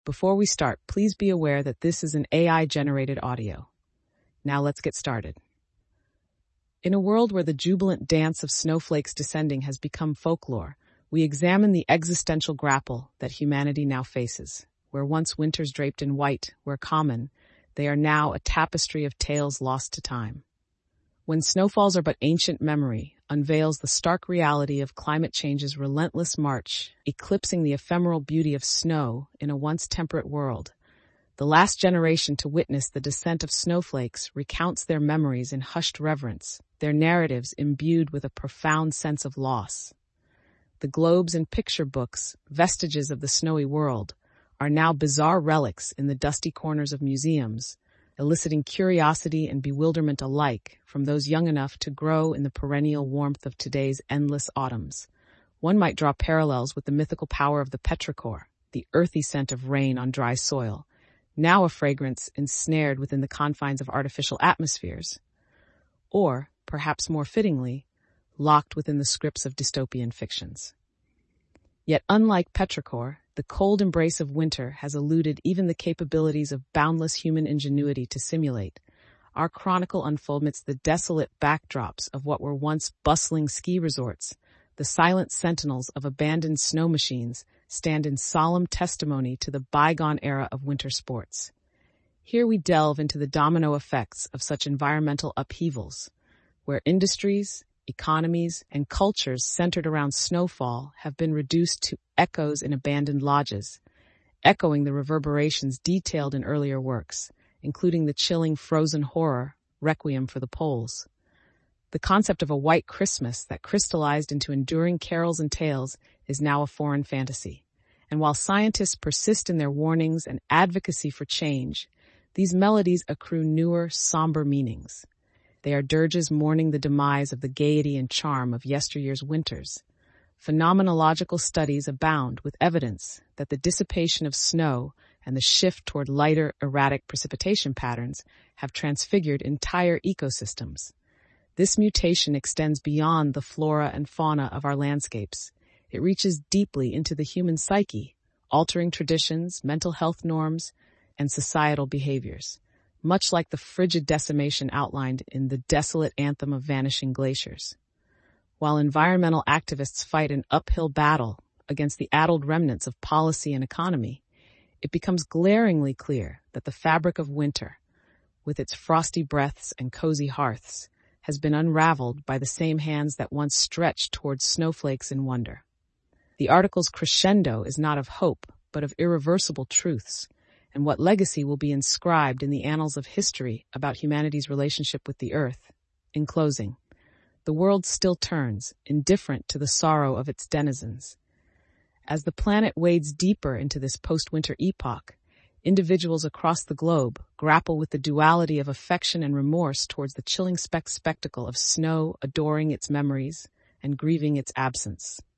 Before we start, please be aware that this is an AI-generated audio. Now let's get started. In a world where the jubilant dance of snowflakes descending has become folklore, we examine the existential grapple that humanity now faces. Where once winters draped in white were common, they are now a tapestry of tales lost to time. When snowfalls are but ancient memory, unveils the stark reality of climate change's relentless march, eclipsing the ephemeral beauty of snow in a once temperate world. The last generation to witness the descent of snowflakes recounts their memories in hushed reverence, their narratives imbued with a profound sense of loss. The globes and picture books, vestiges of the snowy world, are now bizarre relics in the dusty corners of museums, eliciting curiosity and bewilderment alike from those young enough to grow in the perennial warmth of today's endless autumns. One might draw parallels with the mythical power of the petrichor, the earthy scent of rain on dry soil, now a fragrance ensnared within the confines of artificial atmospheres, or, perhaps more fittingly, locked within the scripts of dystopian fictions. Yet unlike petrichor, the cold embrace of winter has eluded even the capabilities of boundless human ingenuity to simulate. Our chronicle unfolds the desolate backdrops of what were once bustling ski resorts. The silent sentinels of abandoned snow machines stand in solemn testimony to the bygone era of winter sports. Here we delve into the domino effects of such environmental upheavals, where industries, economies, and cultures centered around snowfall have been reduced to echoes in abandoned lodges, echoing the reverberations detailed in earlier works, including the chilling frozen horror, Requiem for the Poles. The concept of a white Christmas that crystallized into enduring carols and tales is now a foreign fantasy. And while scientists persist in their warnings and advocacy for change, these melodies accrue newer, somber meanings. They are dirges mourning the demise of the gaiety and charm of yesteryear's winters. Phenomenological studies abound with evidence that the dissipation of snow and the shift toward lighter, erratic precipitation patterns have transfigured entire ecosystems. This mutation extends beyond the flora and fauna of our landscapes. It reaches deeply into the human psyche, altering traditions, mental health norms, and societal behaviors, much like the frigid decimation outlined in the desolate anthem of vanishing glaciers. While environmental activists fight an uphill battle against the addled remnants of policy and economy, it becomes glaringly clear that the fabric of winter, with its frosty breaths and cozy hearths, has been unraveled by the same hands that once stretched towards snowflakes in wonder. The article's crescendo is not of hope, but of irreversible truths, and what legacy will be inscribed in the annals of history about humanity's relationship with the earth. In closing, the world still turns, indifferent to the sorrow of its denizens. As the planet wades deeper into this post-winter epoch, individuals across the globe grapple with the duality of affection and remorse towards the chilling spectacle of snow, adoring its memories and grieving its absence.